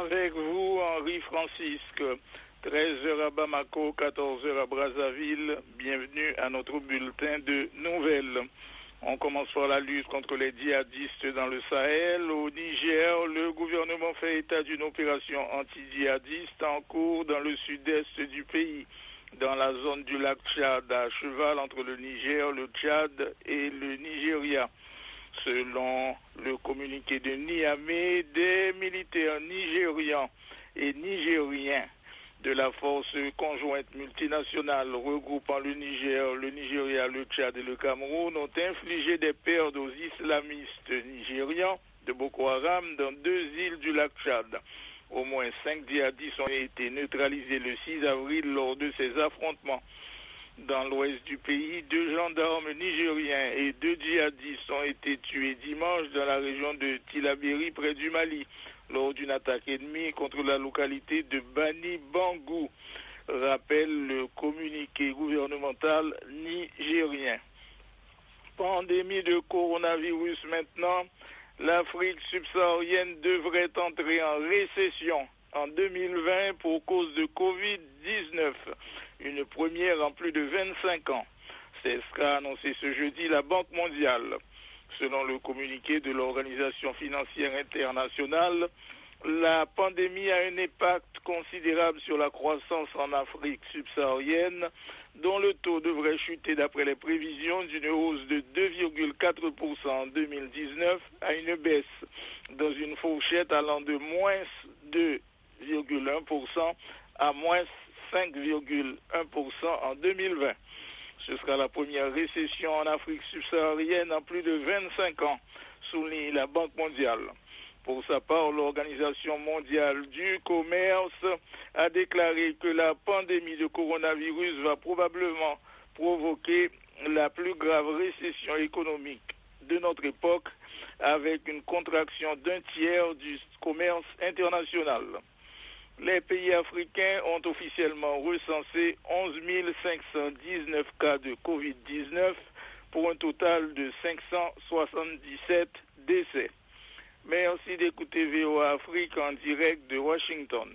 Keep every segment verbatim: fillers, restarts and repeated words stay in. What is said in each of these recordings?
Avec vous, Henri Francisque. treize heures à Bamako, quatorze heures à Brazzaville. Bienvenue à notre bulletin de nouvelles. On commence par la lutte contre les djihadistes dans le Sahel. Au Niger, le gouvernement fait état d'une opération anti-djihadiste en cours dans le sud-est du pays, dans la zone du lac Tchad, à cheval entre le Niger, le Tchad et le Nigeria. Selon le communiqué de Niamey, des militaires nigérians et nigériens de la force conjointe multinationale regroupant le Niger, le Nigeria, le Tchad et le Cameroun ont infligé des pertes aux islamistes nigérians de Boko Haram dans deux îles du lac Tchad. Au moins cinq djihadistes ont été neutralisés le six avril lors de ces affrontements. Dans l'ouest du pays, deux gendarmes nigériens et deux djihadistes ont été tués dimanche dans la région de Tillabéri près du Mali, lors d'une attaque ennemie contre la localité de Bani Bangou, rappelle le communiqué gouvernemental nigérien. Pandémie de coronavirus maintenant, l'Afrique subsaharienne devrait entrer en récession en deux mille vingt pour cause de covid dix-neuf, une première en plus de vingt-cinq ans. C'est ce qu'a annoncé ce jeudi la Banque mondiale. Selon le communiqué de l'Organisation financière internationale, la pandémie a un impact considérable sur la croissance en Afrique subsaharienne, dont le taux devrait chuter d'après les prévisions d'une hausse de deux virgule quatre pour cent en deux mille dix-neuf à une baisse dans une fourchette allant de moins deux virgule un pour cent à moins cinq virgule un pour cent en deux mille vingt. Ce sera la première récession en Afrique subsaharienne en plus de vingt-cinq ans, souligne la Banque mondiale. Pour sa part, l'Organisation mondiale du commerce a déclaré que la pandémie de coronavirus va probablement provoquer la plus grave récession économique de notre époque, avec une contraction d'un tiers du commerce international. Les pays africains ont officiellement recensé onze mille cinq cent dix-neuf cas de covid dix-neuf pour un total de cinq cent soixante-dix-sept décès. Merci d'écouter V O A Afrique en direct de Washington.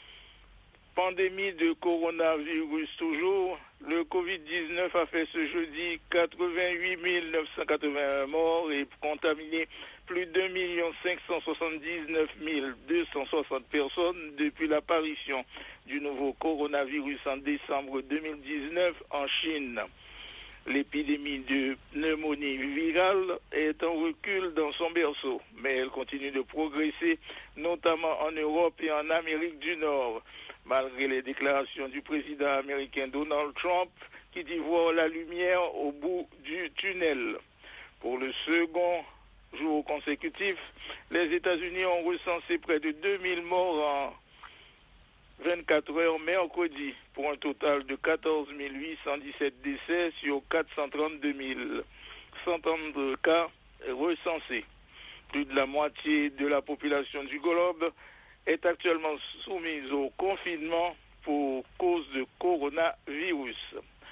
Pandémie de coronavirus toujours. Le covid dix-neuf a fait ce jeudi quatre-vingt-huit mille neuf cent quatre-vingt-un morts et contaminé plus de deux millions cinq cent soixante-dix-neuf mille deux cent soixante personnes depuis l'apparition du nouveau coronavirus en décembre deux mille dix-neuf en Chine. L'épidémie de pneumonie virale est en recul dans son berceau, mais elle continue de progresser, notamment en Europe et en Amérique du Nord, malgré les déclarations du président américain Donald Trump qui dit voir la lumière au bout du tunnel. Pour le second jour consécutif, les États-Unis ont recensé près de deux mille morts en vingt-quatre heures mercredi, pour un total de quatorze mille huit cent dix-sept décès sur quatre cent trente-deux mille cent trente cas recensés. Plus de la moitié de la population du globe est actuellement soumise au confinement pour cause de coronavirus.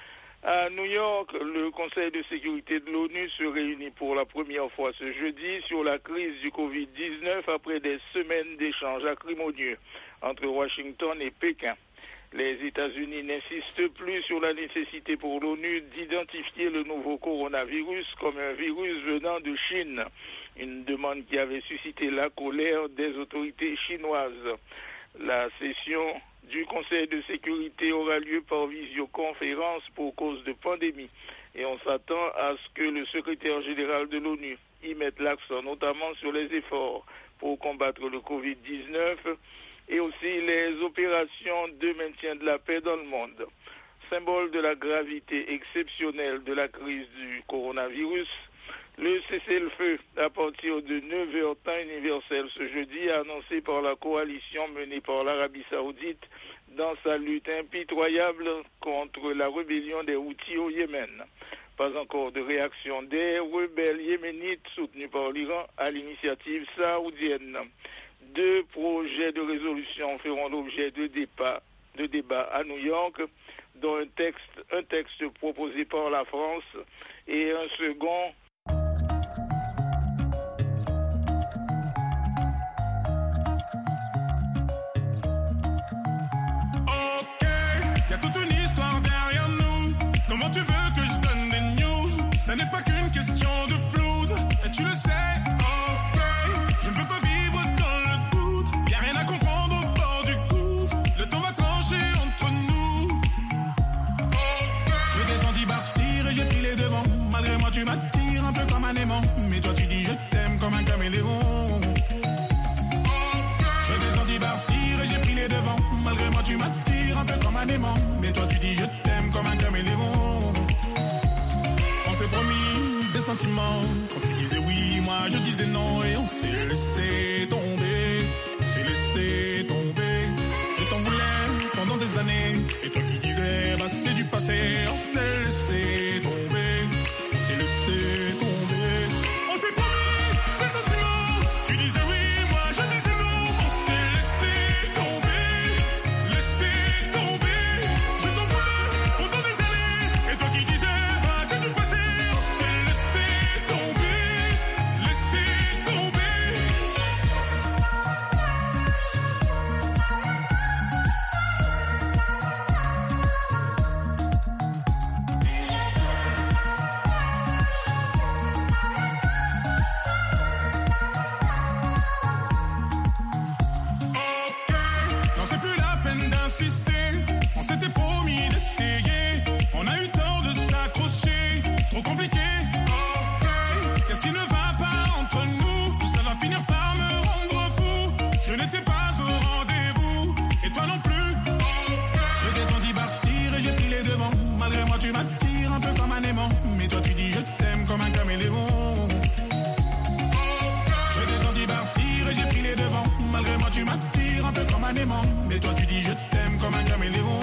À New York, le Conseil de sécurité de l'ONU se réunit pour la première fois ce jeudi sur la crise du covid dix-neuf après des semaines d'échanges acrimonieux entre Washington et Pékin. Les États-Unis n'insistent plus sur la nécessité pour l'ONU d'identifier le nouveau coronavirus comme un virus venant de Chine, une demande qui avait suscité la colère des autorités chinoises. La session du Conseil de sécurité aura lieu par visioconférence pour cause de pandémie et on s'attend à ce que le secrétaire général de l'ONU y mette l'accent notamment sur les efforts pour combattre le covid dix-neuf et aussi les opérations de maintien de la paix dans le monde. Symbole de la gravité exceptionnelle de la crise du coronavirus, le cessez-le-feu à partir de neuf heures temps universel ce jeudi, annoncé par la coalition menée par l'Arabie Saoudite dans sa lutte impitoyable contre la rébellion des Houthis au Yémen. Pas encore de réaction des rebelles yéménites soutenus par l'Iran à l'initiative saoudienne. Deux projets de résolution feront l'objet de débats de débat à New York, dont un texte, un texte proposé par la France et un second n'est pas qu'une question de flouze, et tu le sais, ok. Je ne veux pas vivre dans le doute, y'a rien à comprendre au bord du gouffre. Le temps va trancher entre nous. Je descends d'y partir et j'ai pris les devants. Malgré moi tu m'attires un peu comme un aimant, mais toi tu dis je t'aime comme un caméléon. Je descends d'y partir et j'ai pris les devants. Malgré moi tu m'attires un peu comme un aimant, mais toi tu dis je t'aime comme un caméléon. On s'est promis des sentiments, quand tu disais oui, moi je disais non, et on s'est laissé tomber, on s'est laissé tomber. Je t'en voulais pendant des années, et toi qui disais bah c'est du passé, on s'est laissé tomber, on s'est laissé tomber. On s'est promis des sentiments, tu disais oui, moi je disais non, on s'est laissé tomber, laissé tomber. Je t'en voulais pendant des années, et toi qui disais bah c'est du passé, on s'est laissé tomber, laissé tomber. Non, c'est plus la peine d'insister. On s'était promis d'essayer. On a eu le temps de s'accrocher. Trop compliqué. Ok. Qu'est-ce qui ne va pas entre nous? Tout ça va finir par me rendre fou. Je n'étais pas au rendez-vous. Et toi non plus. Je descends d'y partir et j'ai pris les devants. Malgré moi, tu m'attires un peu comme un aimant. Mais toi, tu dis je t'aime comme un caméléon. Je descends d'y partir et j'ai pris les devants. Malgré moi tu m'attires un peu comme un aimant, mais toi tu dis je t'aime comme un caméléon.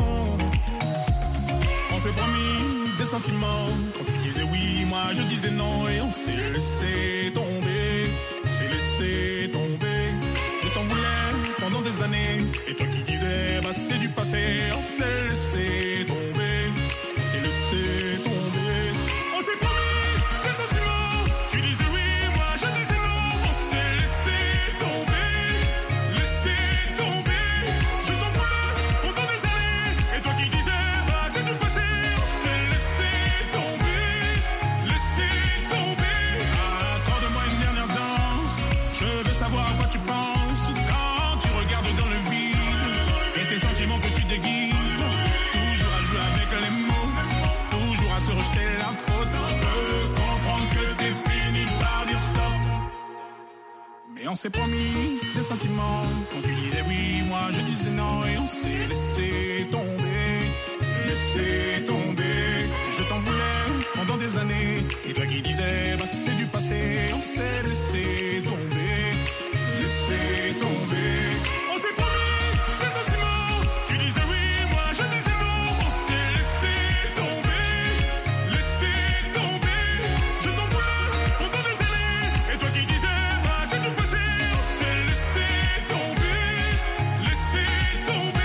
On s'est promis des sentiments, quand tu disais oui, moi je disais non, et on s'est laissé tomber, on s'est laissé tomber. Je t'en voulais pendant des années, et toi qui disais bah c'est du passé, on s'est laissé tomber, on s'est laissé tomber. On s'est promis des sentiments, tu disais oui, moi je disais non, on s'est laissé tomber, laissé tomber. Je t'en voulais pendant des années, et toi qui disais bah c'est du passé, on s'est laissé tomber, laissé tomber. Accorde-moi une dernière danse, je veux savoir à quoi tu penses quand tu regardes dans le vide, et ces sentiments que tu déguises, toujours à jouer avec les mots, toujours à se rejeter la faute. Je peux comprendre que t'es fini par dire stop, mais on s'est promis des sentiments, quand tu disais oui, moi je disais non, et on s'est laissé tomber, laissé tomber. Et je t'en voulais pendant des années, et toi qui disais bah c'est du passé, on s'est laissé tomber, laissé tomber. On s'est promis des sentiments, tu disais oui, moi je disais non, on s'est laissé tomber, laissé tomber. Je t'en voulais pendant des années, et toi qui disais bah c'est du passé, on s'est laissé tomber, laissé tomber.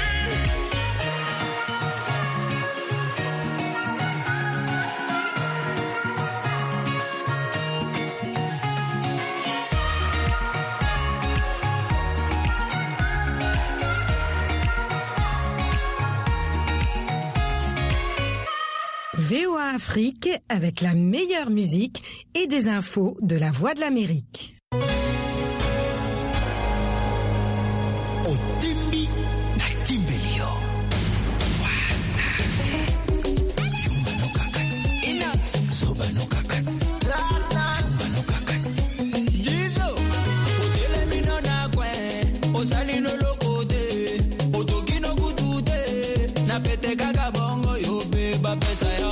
V O A Afrique avec la meilleure musique et des infos de la Voix de l'Amérique. Otimbi na timbelio. Yuma no kakatsi. Soba no kakatsi. Yuma no kakatsi. Jizo, otele mino na kwe, osali no lokote, otoki no kutute, na pete kaka bongo yo beba pesa ya.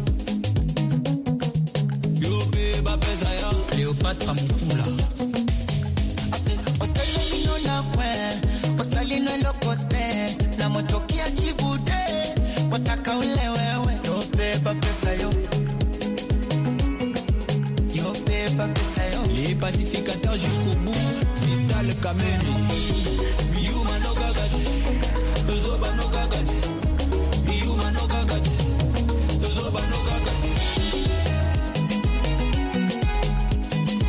Yo beba pesa ya. Cléopâtre Mukula. Ase otele mino na kwe, osali no lokote, na motoki ya chibude, wataka ule wewe. Yo beba pesa yo. Yo beba pesa yo. Les pacificateurs jusqu'au bout, Vital Kameni. Yuma no kakati, Zoba no kakati.